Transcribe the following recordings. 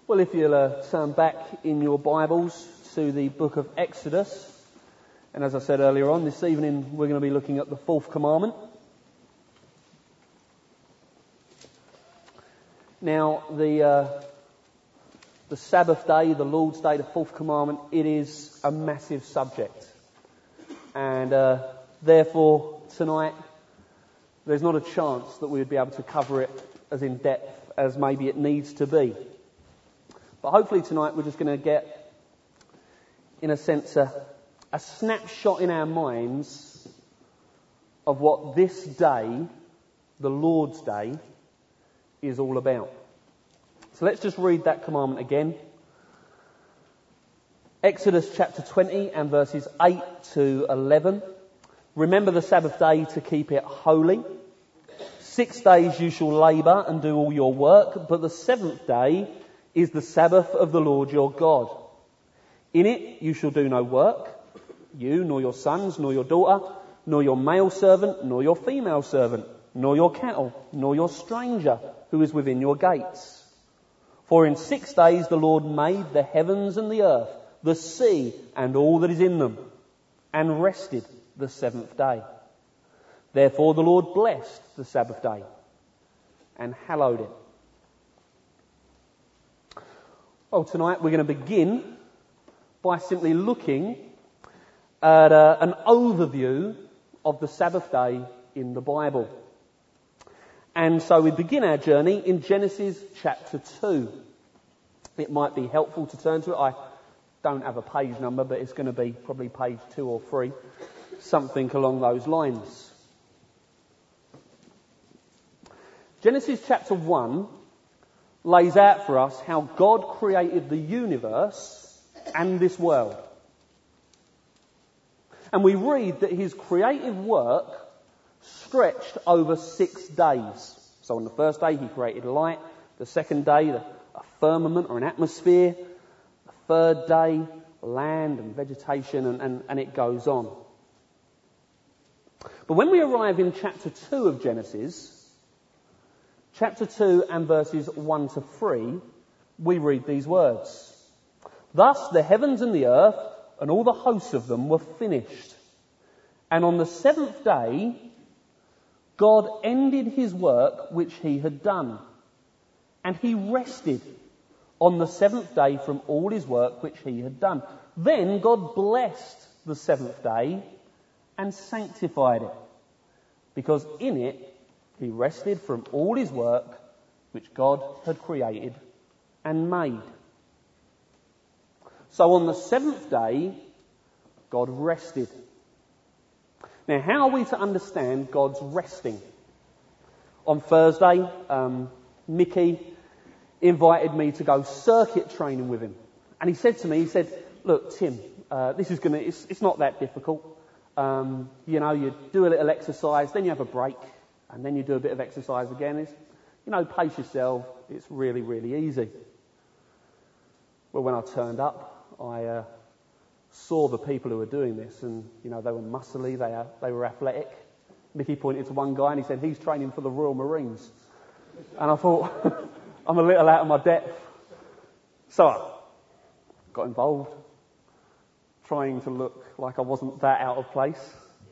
Well, if you'll turn back in your Bibles to the book of Exodus, and as I said earlier on, this evening we're going to be looking at the fourth commandment. Now, the Sabbath day, the Lord's Day, the fourth commandment, it is a massive subject. And therefore, tonight, there's not a chance that we would be able to cover it as in depth as maybe it needs to be. But hopefully tonight we're just going to get, in a sense, a snapshot in our minds of what this day, the Lord's Day, is all about. So let's just read that commandment again. Exodus chapter 20 and verses 8 to 11. Remember the Sabbath day to keep it holy. 6 days you shall labour and do all your work, but the seventh day is the Sabbath of the Lord your God. In it you shall do no work, you, nor your sons, nor your daughter, nor your male servant, nor your female servant, nor your cattle, nor your stranger who is within your gates. For in 6 days the Lord made the heavens and the earth, the sea and all that is in them, and rested the seventh day. Therefore the Lord blessed the Sabbath day and hallowed it. Well, tonight we're going to begin by simply looking at an overview of the Sabbath day in the Bible. And so we begin our journey in Genesis chapter 2. It might be helpful to turn to it. I don't have a page number, but it's going to be probably page 2 or 3, something along those lines. Genesis chapter 1 lays out for us how God created the universe and this world. And we read that his creative work stretched over 6 days. So on the first day he created light, the second day a firmament or an atmosphere, the third day land and vegetation, and it goes on. But when we arrive in chapter 2 of Genesis, chapter 2 and verses 1 to 3, we read these words. Thus the heavens and the earth and all the hosts of them were finished. And on the seventh day, God ended his work which he had done. And he rested on the seventh day from all his work which he had done. Then God blessed the seventh day and sanctified it, because in it he rested from all his work which God had created and made. So on the seventh day, God rested. Now, how are we to understand God's resting? On Thursday, Mickey invited me to go circuit training with him. And he said to me, look, Tim, it's not that difficult. You do a little exercise, then you have a break. And then you do a bit of exercise again. Pace yourself. It's really, really easy. Well, when I turned up, I saw the people who were doing this, and they were muscly, they were athletic. Mickey pointed to one guy and he said, he's training for the Royal Marines. And I thought, I'm a little out of my depth. So I got involved, trying to look like I wasn't that out of place.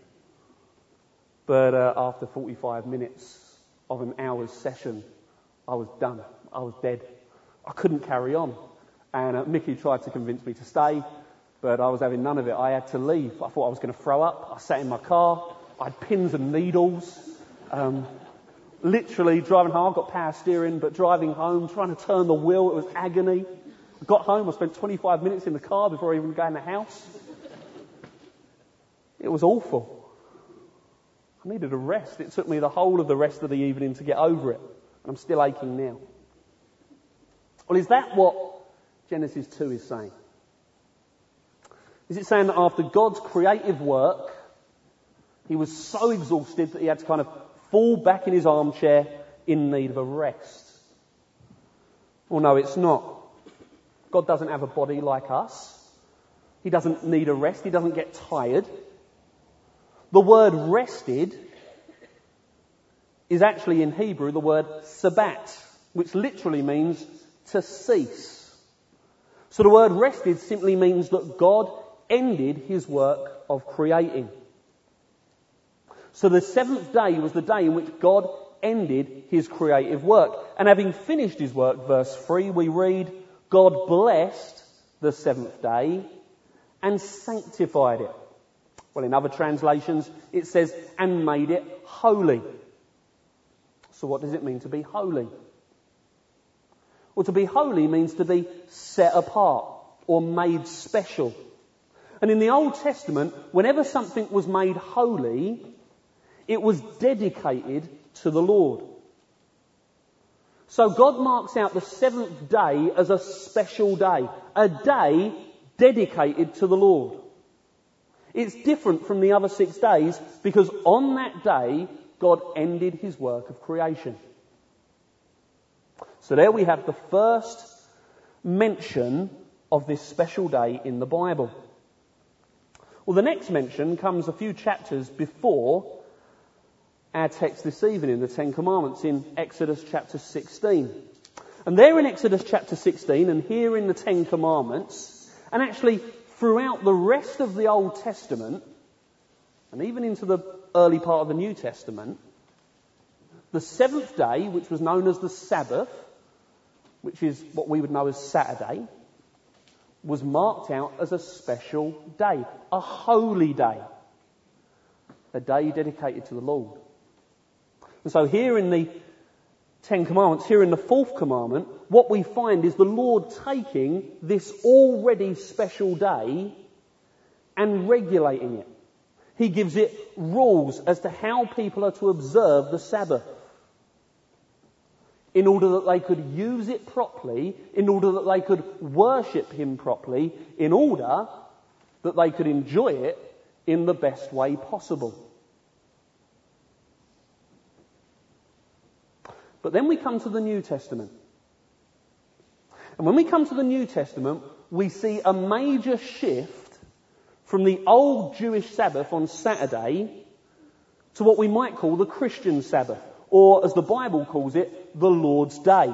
But after 45 minutes of an hour's session, I was done. I was dead. I couldn't carry on. And Mickey tried to convince me to stay, but I was having none of it. I had to leave. I thought I was going to throw up. I sat in my car. I had pins and needles. Literally driving home. I got power steering, but driving home, trying to turn the wheel, it was agony. I got home. I spent 25 minutes in the car before I even got in the house. It was awful. I needed a rest. It took me the whole of the rest of the evening to get over it. And I'm still aching now. Well, is that what Genesis 2 is saying? Is it saying that after God's creative work, he was so exhausted that he had to kind of fall back in his armchair in need of a rest? Well, no, it's not. God doesn't have a body like us. He doesn't need a rest. He doesn't get tired. The word rested is actually in Hebrew the word sabbat, which literally means to cease. So the word rested simply means that God ended his work of creating. So the seventh day was the day in which God ended his creative work. And having finished his work, verse 3, we read, God blessed the seventh day and sanctified it. Well, in other translations, it says, and made it holy. So what does it mean to be holy? Well, to be holy means to be set apart or made special. And in the Old Testament, whenever something was made holy, it was dedicated to the Lord. So God marks out the seventh day as a special day, a day dedicated to the Lord. It's different from the other 6 days because on that day, God ended his work of creation. So there we have the first mention of this special day in the Bible. Well, the next mention comes a few chapters before our text this evening, the Ten Commandments, in Exodus chapter 16. And there in Exodus chapter 16 and here in the Ten Commandments, and actually throughout the rest of the Old Testament, and even into the early part of the New Testament, the seventh day, which was known as the Sabbath, which is what we would know as Saturday, was marked out as a special day, a holy day, a day dedicated to the Lord. And so here in the Ten Commandments, here in the fourth commandment, what we find is the Lord taking this already special day and regulating it. He gives it rules as to how people are to observe the Sabbath in order that they could use it properly, in order that they could worship him properly, in order that they could enjoy it in the best way possible. But then we come to the New Testament. And when we come to the New Testament, we see a major shift from the old Jewish Sabbath on Saturday to what we might call the Christian Sabbath, or as the Bible calls it, the Lord's Day.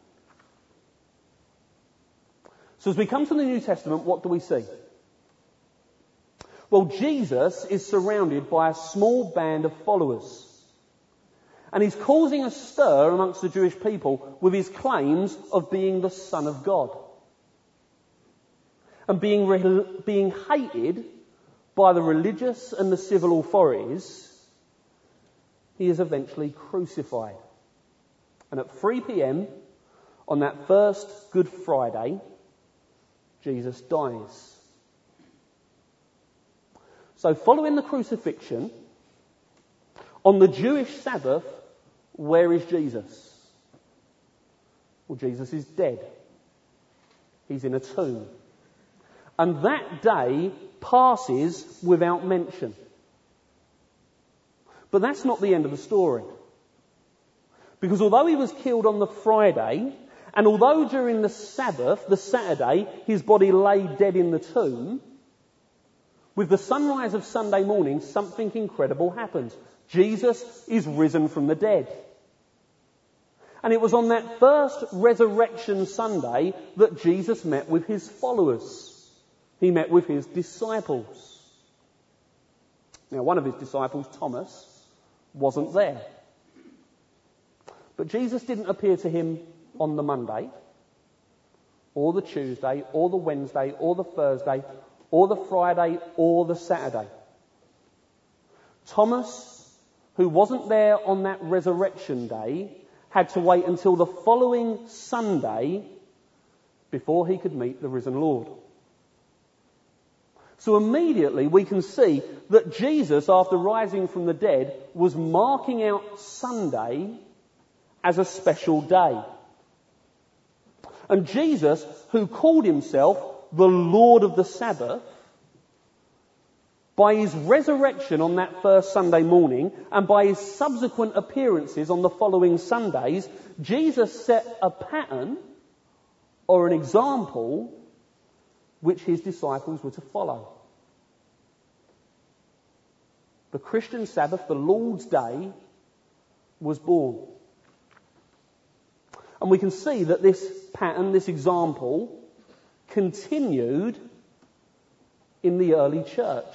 So as we come to the New Testament, what do we see? Well, Jesus is surrounded by a small band of followers. And he's causing a stir amongst the Jewish people with his claims of being the Son of God. And being hated by the religious and the civil authorities, he is eventually crucified. And at 3 p.m. on that first Good Friday, Jesus dies. So following the crucifixion, on the Jewish Sabbath, where is Jesus? Well, Jesus is dead. He's in a tomb. And that day passes without mention. But that's not the end of the story. Because although he was killed on the Friday, and although during the Sabbath, the Saturday, his body lay dead in the tomb, with the sunrise of Sunday morning, something incredible happens. Jesus is risen from the dead. And it was on that first Resurrection Sunday that Jesus met with his followers. He met with his disciples. Now, one of his disciples, Thomas, wasn't there. But Jesus didn't appear to him on the Monday, or the Tuesday, or the Wednesday, or the Thursday, or the Friday, or the Saturday. Thomas, who wasn't there on that resurrection day, had to wait until the following Sunday before he could meet the risen Lord. So immediately we can see that Jesus, after rising from the dead, was marking out Sunday as a special day. And Jesus, who called himself the Lord of the Sabbath, by his resurrection on that first Sunday morning and by his subsequent appearances on the following Sundays, Jesus set a pattern or an example which his disciples were to follow. The Christian Sabbath, the Lord's Day, was born. And we can see that this pattern, this example, continued in the early church.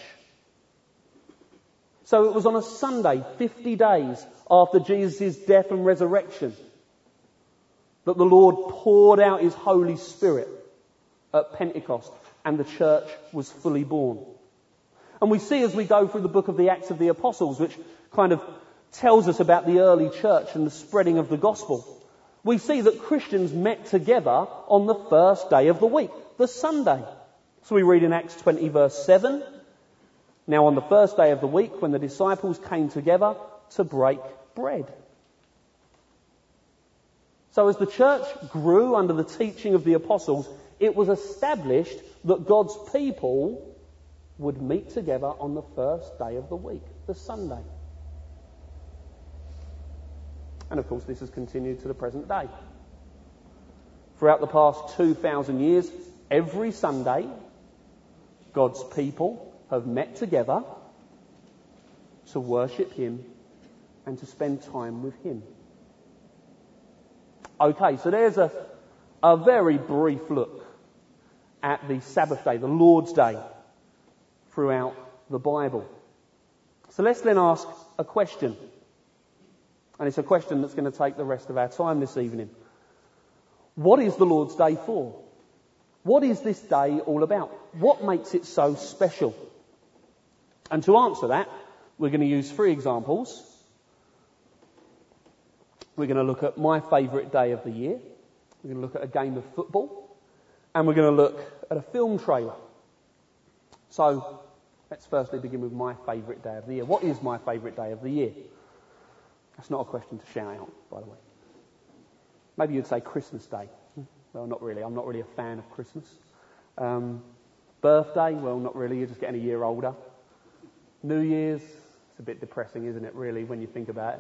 So it was on a Sunday, 50 days after Jesus' death and resurrection, that the Lord poured out his Holy Spirit at Pentecost, and the church was fully born. And we see as we go through the book of the Acts of the Apostles, which kind of tells us about the early church and the spreading of the gospel, we see that Christians met together on the first day of the week, the Sunday. So we read in Acts 20 verse 7, "Now on the first day of the week, when the disciples came together to break bread." So as the church grew under the teaching of the apostles, it was established that God's people would meet together on the first day of the week, the Sunday. And of course, this has continued to the present day. Throughout the past 2,000 years, every Sunday, God's people have met together to worship him and to spend time with him. Okay, so there's a very brief look at the Sabbath day, the Lord's Day, throughout the Bible. So let's then ask a question. And it's a question that's going to take the rest of our time this evening. What is the Lord's Day for? What is this day all about? What makes it so special? And to answer that, we're going to use 3 examples. We're going to look at my favourite day of the year. We're going to look at a game of football. And we're going to look at a film trailer. So, let's firstly begin with my favourite day of the year. What is my favourite day of the year? That's not a question to shout out, by the way. Maybe you'd say Christmas Day. Well, not really. I'm not really a fan of Christmas. Birthday? Well, not really. You're just getting a year older. New Year's? It's a bit depressing, isn't it, really, when you think about it?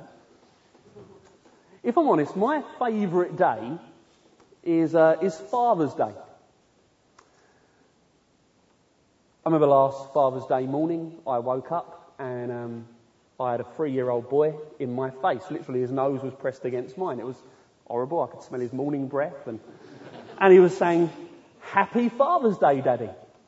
If I'm honest, my favourite day is Father's Day. I remember last Father's Day morning, I woke up and I had a 3-year-old boy in my face. Literally, his nose was pressed against mine. It was horrible. I could smell his morning breath. And he was saying, "Happy Father's Day, Daddy."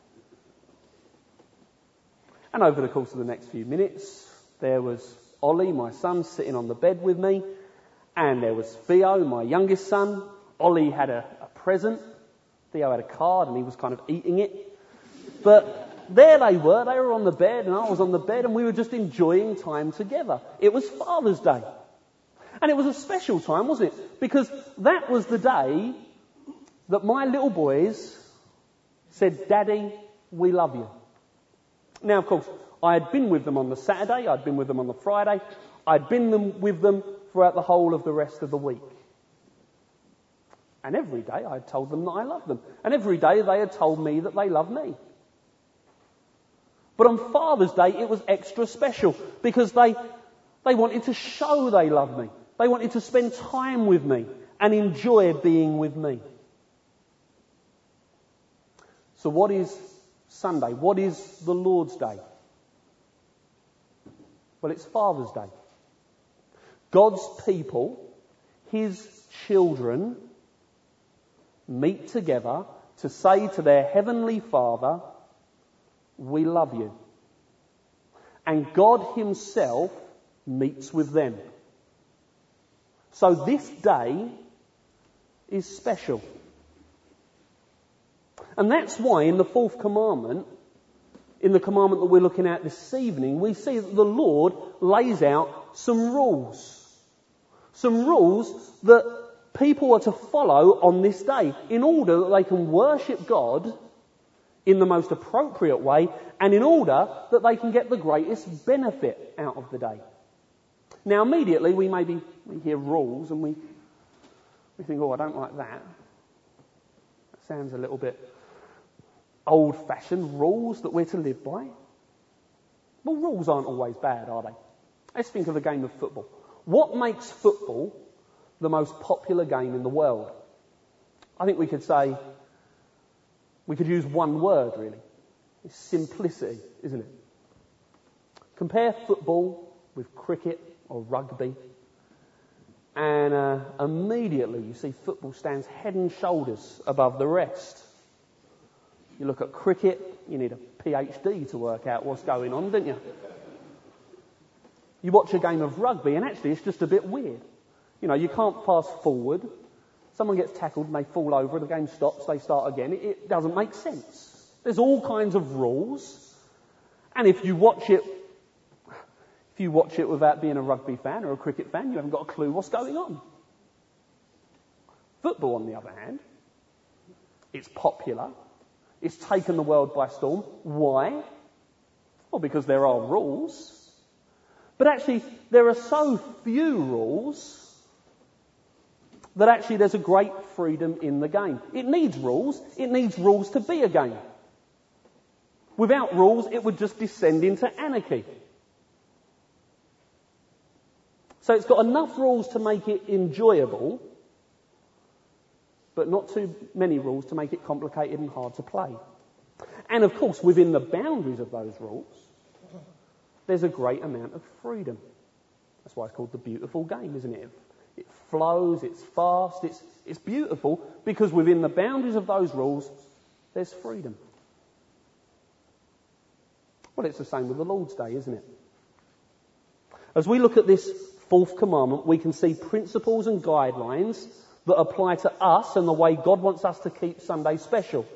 And over the course of the next few minutes, there was Ollie, my son, sitting on the bed with me. And there was Theo, my youngest son. Ollie had a present. Theo had a card and he was kind of eating it. But there they were on the bed and I was on the bed and we were just enjoying time together. It was Father's Day. And it was a special time, wasn't it? Because that was the day that my little boys said, "Daddy, we love you." Now, of course, I had been with them on the Saturday, I'd been with them on the Friday, I'd been with them throughout the whole of the rest of the week. And every day I had told them that I loved them. And every day they had told me that they loved me. But on Father's Day, it was extra special because they wanted to show they loved me. They wanted to spend time with me and enjoy being with me. So what is Sunday? What is the Lord's Day? Well, it's Father's Day. God's people, his children, meet together to say to their heavenly Father, "We love you." And God himself meets with them. So this day is special. And that's why in the 4th commandment, in the commandment that we're looking at this evening, we see that the Lord lays out some rules. Some rules that people are to follow on this day in order that they can worship God in the most appropriate way and in order that they can get the greatest benefit out of the day. Now immediately we hear rules and we think, "Oh, I don't like that. That sounds a little bit old-fashioned, rules that we're to live by." Well, rules aren't always bad, are they? Let's think of a game of football. What makes football the most popular game in the world? I think we could use one word really. It's simplicity, isn't it? Compare football with cricket or rugby and immediately you see football stands head and shoulders above the rest. You look at cricket, you need a PhD to work out what's going on, don't you? You watch a game of rugby and actually it's just a bit weird. You know, you can't pass forward. Someone gets tackled and they fall over, the game stops, they start again. It doesn't make sense. There's all kinds of rules. And if you watch it without being a rugby fan or a cricket fan, you haven't got a clue what's going on. Football, on the other hand, it's popular. It's taken the world by storm. Why? Well, because there are rules. But actually, there are so few rules that actually there's a great freedom in the game. It needs rules. It needs rules to be a game. Without rules, it would just descend into anarchy. So it's got enough rules to make it enjoyable, but not too many rules to make it complicated and hard to play. And of course, within the boundaries of those rules, there's a great amount of freedom. That's why it's called the beautiful game, isn't it? It flows, it's fast, it's beautiful, because within the boundaries of those rules, there's freedom. Well, it's the same with the Lord's Day, isn't it? As we look at this fourth commandment, we can see principles and guidelines that apply to us and the way God wants us to keep Sunday special.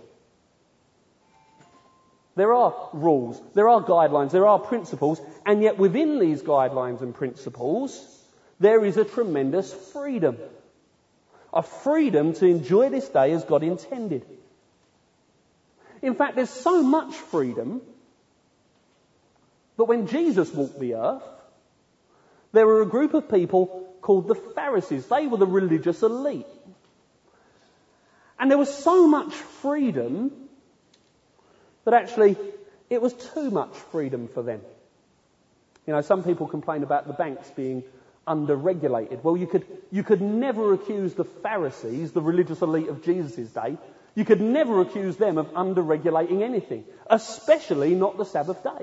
There are rules, there are guidelines, there are principles, and yet within these guidelines and principles, there is a tremendous freedom. A freedom to enjoy this day as God intended. In fact, there's so much freedom that when Jesus walked the earth, there were a group of people called the Pharisees. They were the religious elite. And there was so much freedom that actually it was too much freedom for them. You know, some people complain about the banks being under-regulated. Well, you could never accuse the Pharisees, the religious elite of Jesus' day, you could never accuse them of under-regulating anything, especially not the Sabbath day.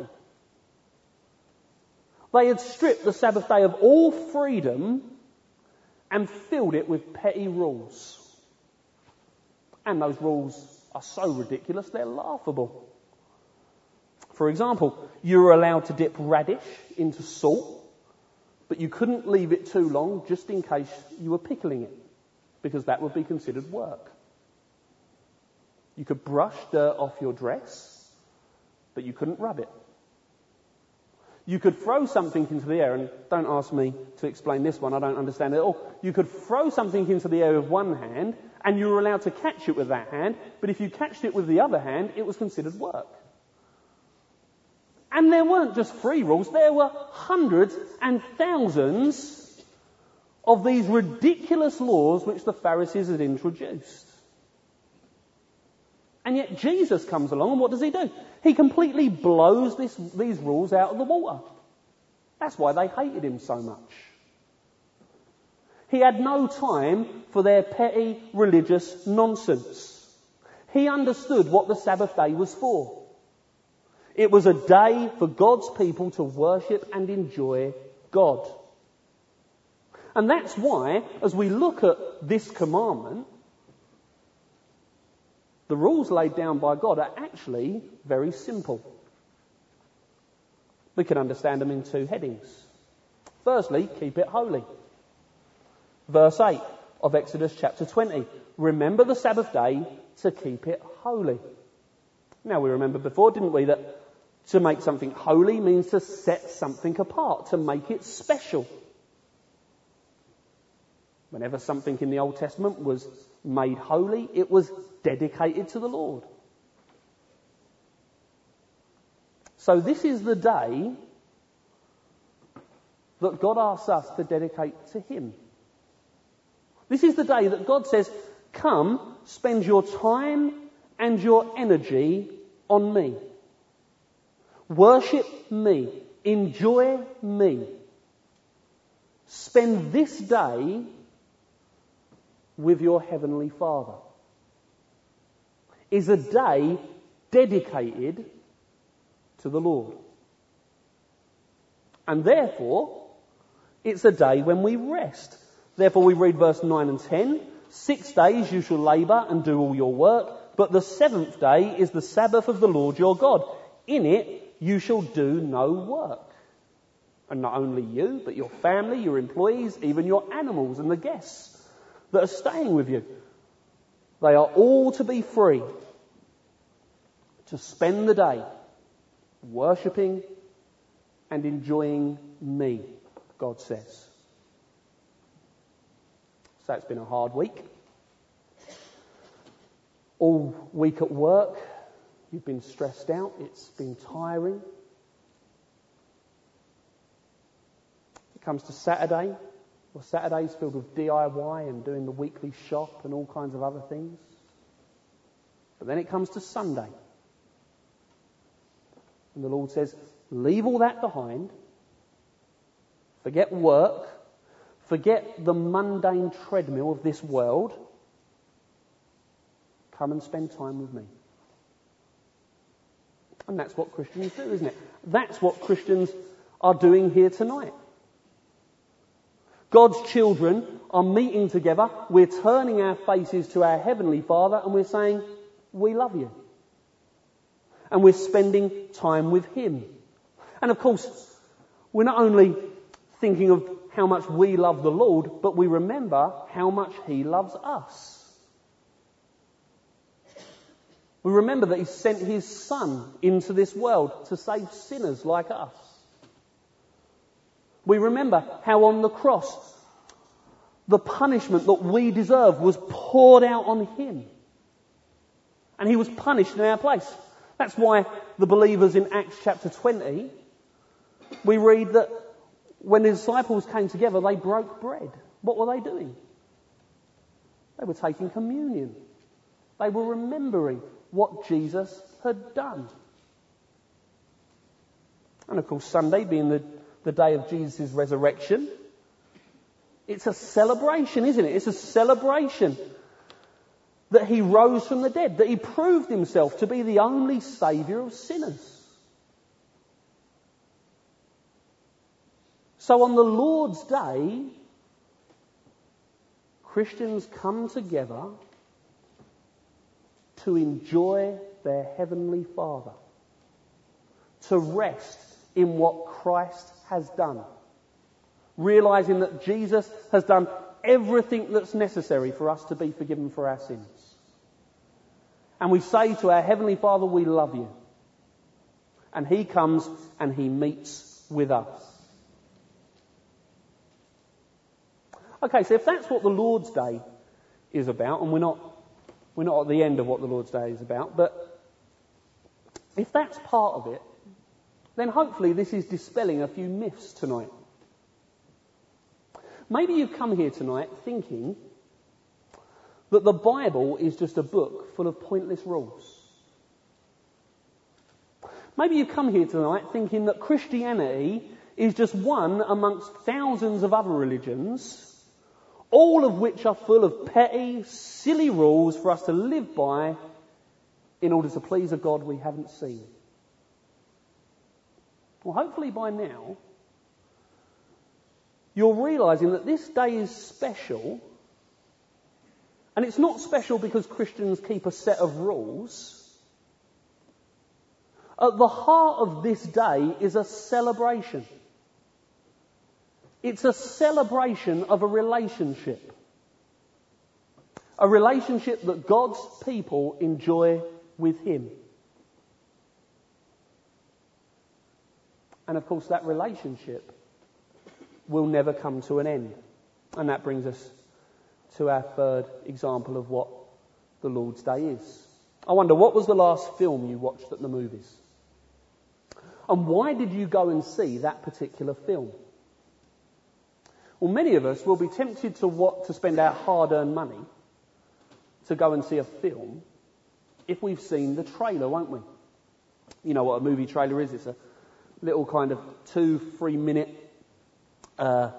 They had stripped the Sabbath day of all freedom and filled it with petty rules. And those rules are so ridiculous, they're laughable. For example, you were allowed to dip radish into salt, but you couldn't leave it too long just in case you were pickling it, because that would be considered work. You could brush dirt off your dress, but you couldn't rub it. You could throw something into the air, and don't ask me to explain this one, I don't understand it at all. You could throw something into the air with one hand, and you were allowed to catch it with that hand, but if you catched it with the other hand, it was considered work. And there weren't just 3 rules, there were hundreds and thousands of these ridiculous laws which the Pharisees had introduced. And yet Jesus comes along, and what does he do? He completely blows these rules out of the water. That's why they hated him so much. He had no time for their petty religious nonsense. He understood what the Sabbath day was for. It was a day for God's people to worship and enjoy God. And that's why, as we look at this commandment, the rules laid down by God are actually very simple. We can understand them in 2 headings. Firstly, keep it holy. Verse 8 of Exodus chapter 20. Remember the Sabbath day to keep it holy. Now, we remember before, didn't we, that to make something holy means to set something apart, to make it special. Whenever something in the Old Testament was made holy, it was dedicated to the Lord. So this is the day that God asks us to dedicate to Him. This is the day that God says, come, spend your time and your energy on me. Worship me. Enjoy me. Spend this day with your Heavenly Father. Is a day dedicated to the Lord. And therefore, it's a day when we rest. Therefore we read verse 9 and 10. 6 days you shall labour and do all your work, But the seventh day is the Sabbath of the Lord your God. In it you shall do no work. And not only you, but your family, your employees, even your animals and the guests that are staying with you. They are all to be free to spend the day worshipping and enjoying me, God says. So it's been a hard week. All week at work, you've been stressed out. It's been tiring. It comes to Saturday. Well, Saturday's filled with DIY and doing the weekly shop and all kinds of other things. But then it comes to Sunday. And the Lord says, leave all that behind. Forget work. Forget the mundane treadmill of this world. Come and spend time with me. And that's what Christians do, isn't it? That's what Christians are doing here tonight. God's children are meeting together. We're turning our faces to our Heavenly Father and we're saying, we love you. And we're spending time with Him. And of course, we're not only thinking of how much we love the Lord, but we remember how much He loves us. We remember that He sent His Son into this world to save sinners like us. We remember how on the cross, the punishment that we deserve was poured out on Him. And He was punished in our place. That's why the believers in Acts chapter 20, we read that when the disciples came together, they broke bread. What were they doing? They were taking communion. They were remembering what Jesus had done. And of course, Sunday being the day of Jesus' resurrection, it's a celebration, isn't it? It's a celebration that He rose from the dead, that He proved Himself to be the only Saviour of sinners. So on the Lord's Day, Christians come together to enjoy their Heavenly Father, to rest in what Christ has done, realising that Jesus has done everything that's necessary for us to be forgiven for our sins. And we say to our Heavenly Father, we love you. And He comes and He meets with us. Okay, so if that's what the Lord's Day is about, and we're not at the end of what the Lord's Day is about, but if that's part of it, then hopefully this is dispelling a few myths tonight. Maybe you've come here tonight thinking that the Bible is just a book full of pointless rules. Maybe you've come here tonight thinking that Christianity is just one amongst thousands of other religions, all of which are full of petty, silly rules for us to live by in order to please a God we haven't seen. Well, hopefully by now, you're realising that this day is special, and it's not special because Christians keep a set of rules. At the heart of this day is a celebration. It's a celebration of a relationship. A relationship that God's people enjoy with Him. And of course that relationship will never come to an end. And that brings us to our third example of what the Lord's Day is. I wonder, what was the last film you watched at the movies? And why did you go and see that particular film? Well, many of us will be tempted to spend our hard-earned money to go and see a film if we've seen the trailer, won't we? You know what a movie trailer is. It's a little kind of 2-3 minute... I'm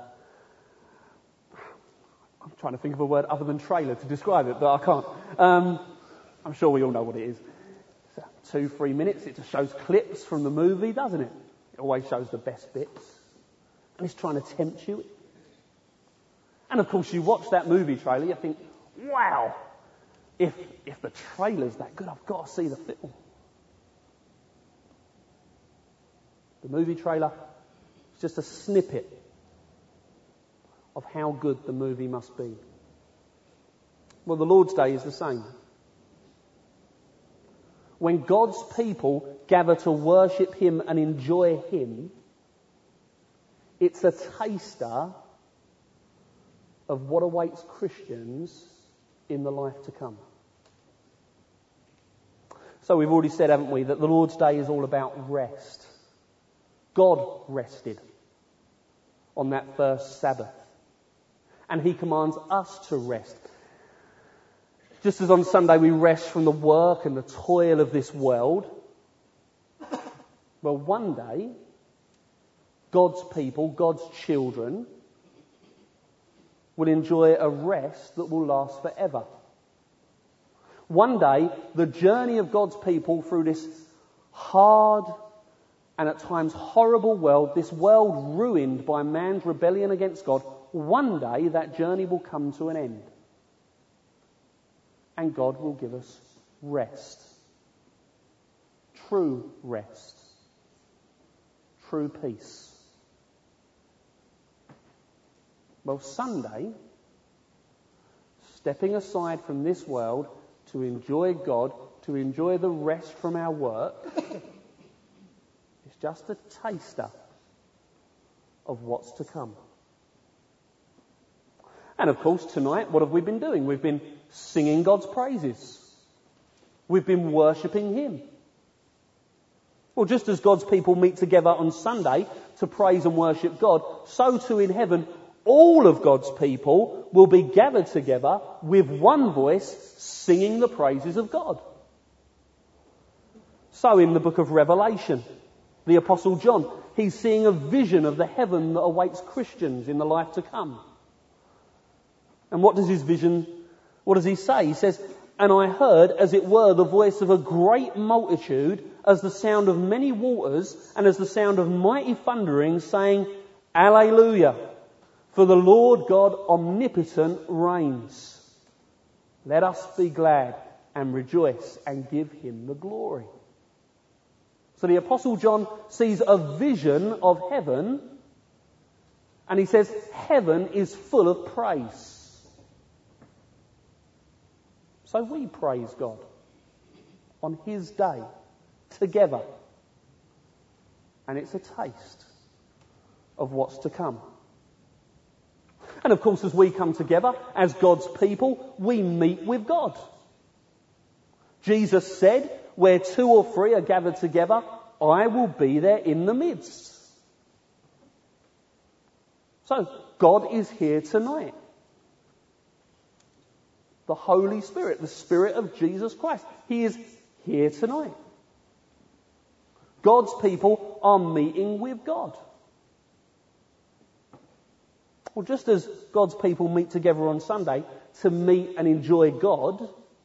trying to think of a word other than trailer to describe it, but I can't. I'm sure we all know what it is. It's 2-3 minutes. It just shows clips from the movie, doesn't it? It always shows the best bits. And it's trying to tempt you. And of course, you watch that movie trailer, you think, wow, if the trailer's that good, I've got to see the film. The movie trailer is just a snippet of how good the movie must be. Well, the Lord's Day is the same. When God's people gather to worship Him and enjoy Him, it's a taster of what awaits Christians in the life to come. So we've already said, haven't we, that the Lord's Day is all about rest. God rested on that first Sabbath. And He commands us to rest. Just as on Sunday we rest from the work and the toil of this world, well, one day, God's people, God's children, will enjoy a rest that will last forever. One day, the journey of God's people through this hard and at times horrible world, this world ruined by man's rebellion against God, one day that journey will come to an end. And God will give us rest. True rest. True peace. Well, Sunday, stepping aside from this world to enjoy God, to enjoy the rest from our work, is just a taster of what's to come. And of course, tonight, what have we been doing? We've been singing God's praises. We've been worshipping Him. Well, just as God's people meet together on Sunday to praise and worship God, so too in heaven, all of God's people will be gathered together with one voice singing the praises of God. So in the book of Revelation, the Apostle John, he's seeing a vision of the heaven that awaits Christians in the life to come. And what does he say? He says, "And I heard, as it were, the voice of a great multitude, as the sound of many waters, and as the sound of mighty thundering, saying, Alleluia! For the Lord God omnipotent reigns. Let us be glad and rejoice and give Him the glory." So the Apostle John sees a vision of heaven, and he says, heaven is full of praise. So we praise God on His day together. And it's a taste of what's to come. And of course, as we come together as God's people, we meet with God. Jesus said, "Where two or three are gathered together, I will be there in the midst." So, God is here tonight. The Holy Spirit, the Spirit of Jesus Christ, He is here tonight. God's people are meeting with God. Well, just as God's people meet together on Sunday to meet and enjoy God,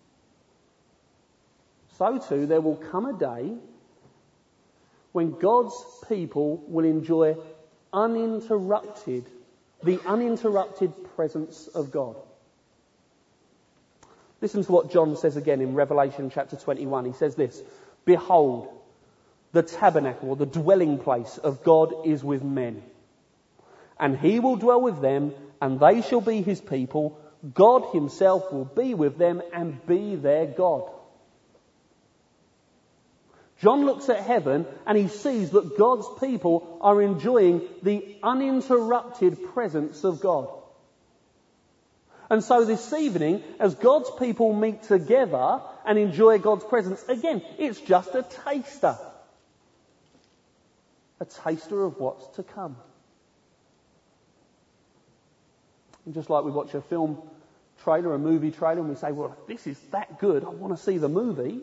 so too there will come a day when God's people will enjoy the uninterrupted presence of God. Listen to what John says again in Revelation chapter 21. He says this, "Behold, the tabernacle, or the dwelling place of God is with men. And He will dwell with them, and they shall be His people. God Himself will be with them and be their God." John looks at heaven and he sees that God's people are enjoying the uninterrupted presence of God. And so this evening, as God's people meet together and enjoy God's presence, again, it's just a taster. A taster of what's to come. And just like we watch a film trailer, a movie trailer, and we say, well, if this is that good, I want to see the movie.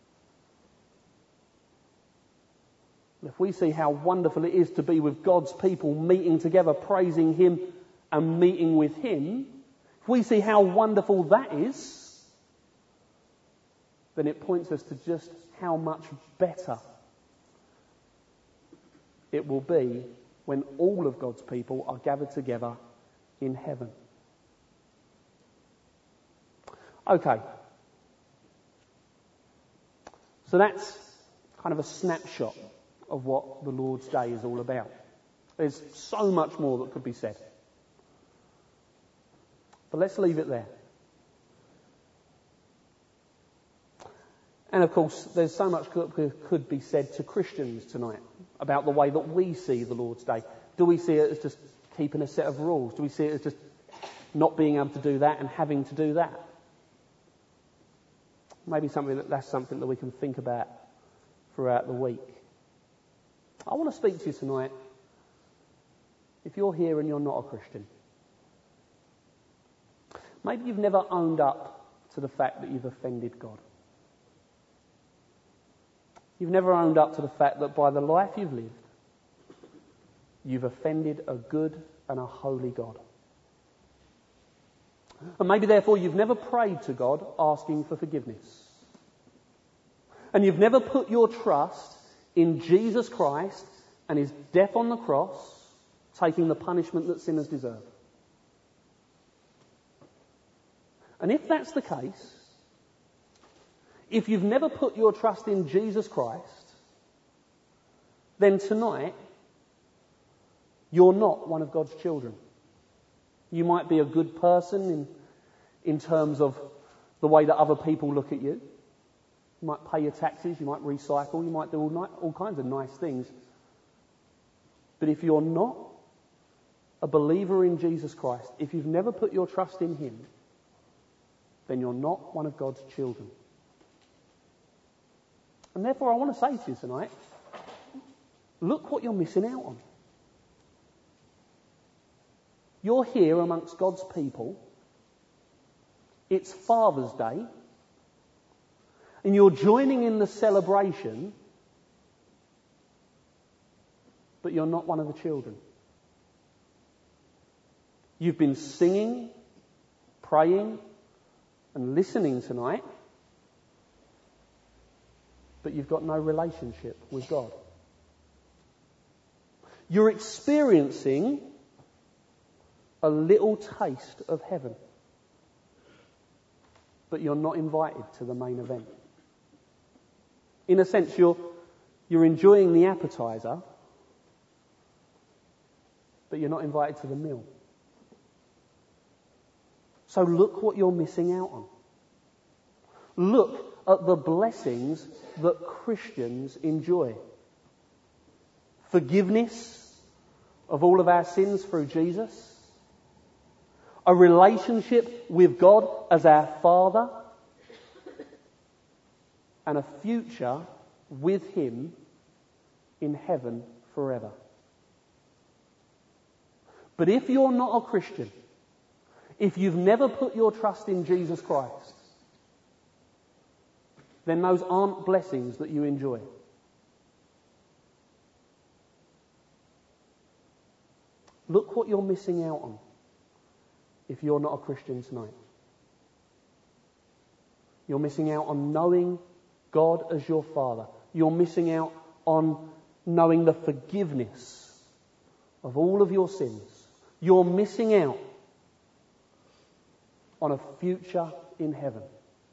If we see how wonderful it is to be with God's people meeting together, praising Him and meeting with Him, if we see how wonderful that is, then it points us to just how much better it will be when all of God's people are gathered together in heaven. Okay, So that's kind of a snapshot of what the Lord's Day is all about. There's so much more that could be said. But let's leave it there. And of course, there's so much that could be said to Christians tonight about the way that we see the Lord's Day. Do we see it as just keeping a set of rules? Do we see it as just not being able to do that and having to do that? Maybe that's something that we can think about throughout the week. I want to speak to you tonight. If you're here and you're not a Christian, maybe you've never owned up to the fact that you've offended God. You've never owned up to the fact that by the life you've lived, you've offended a good and a holy God. And maybe therefore you've never prayed to God asking for forgiveness. And you've never put your trust in Jesus Christ and his death on the cross, taking the punishment that sinners deserve. And if that's the case, if you've never put your trust in Jesus Christ, then tonight you're not one of God's children. You might be a good person in terms of the way that other people look at you. You might pay your taxes, you might recycle, you might do all kinds of nice things. But if you're not a believer in Jesus Christ, if you've never put your trust in him, then you're not one of God's children. And therefore I want to say to you tonight, look what you're missing out on. You're here amongst God's people. It's Father's Day. And you're joining in the celebration, but you're not one of the children. You've been singing, praying, and listening tonight, but you've got no relationship with God. You're experiencing a little taste of heaven, but you're not invited to the main event. In a sense, you're enjoying the appetizer, but you're not invited to the meal. So look what you're missing out on. Look at the blessings that Christians enjoy. Forgiveness of all of our sins through Jesus. A relationship with God as our Father. And a future with him in heaven forever. But if you're not a Christian, if you've never put your trust in Jesus Christ, then those aren't blessings that you enjoy. Look what you're missing out on if you're not a Christian tonight. You're missing out on knowing God as your Father. You're missing out on knowing the forgiveness of all of your sins. You're missing out on a future in heaven.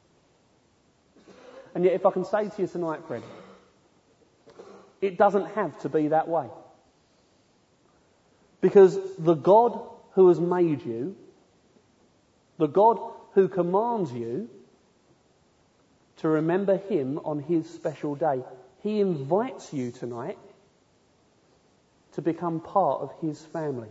And yet, if I can say to you tonight, friend, it doesn't have to be that way. Because the God who has made you, the God who commands you to remember him on his special day, he invites you tonight to become part of his family.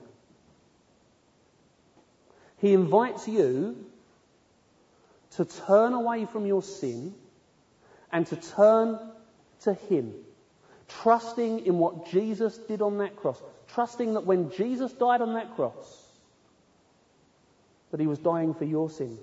He invites you to turn away from your sin and to turn to him, trusting in what Jesus did on that cross, trusting that when Jesus died on that cross, that he was dying for your sins.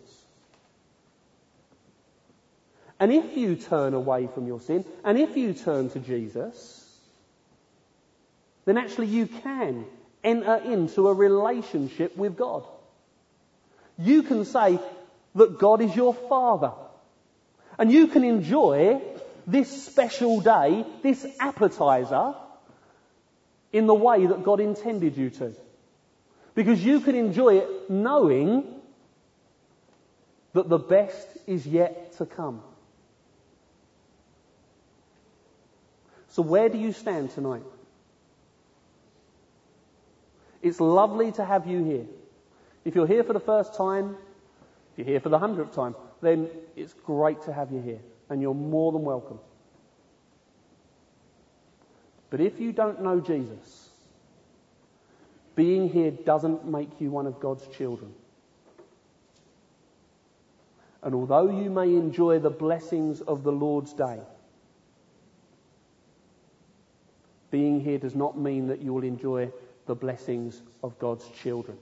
And if you turn away from your sin, and if you turn to Jesus, then actually you can enter into a relationship with God. You can say that God is your Father. And you can enjoy this special day, this appetizer, in the way that God intended you to. Because you can enjoy it knowing that the best is yet to come. So where do you stand tonight? It's lovely to have you here. If you're here for the first time, if you're here for the 100th time, then it's great to have you here, and you're more than welcome. But if you don't know Jesus, being here doesn't make you one of God's children. And although you may enjoy the blessings of the Lord's day, being here does not mean that you will enjoy the blessings of God's children.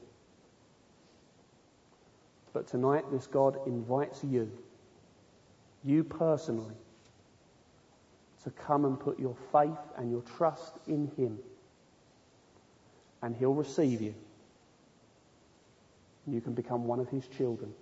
But tonight, this God invites you personally, to come and put your faith and your trust in Him. And He'll receive you. You can become one of His children.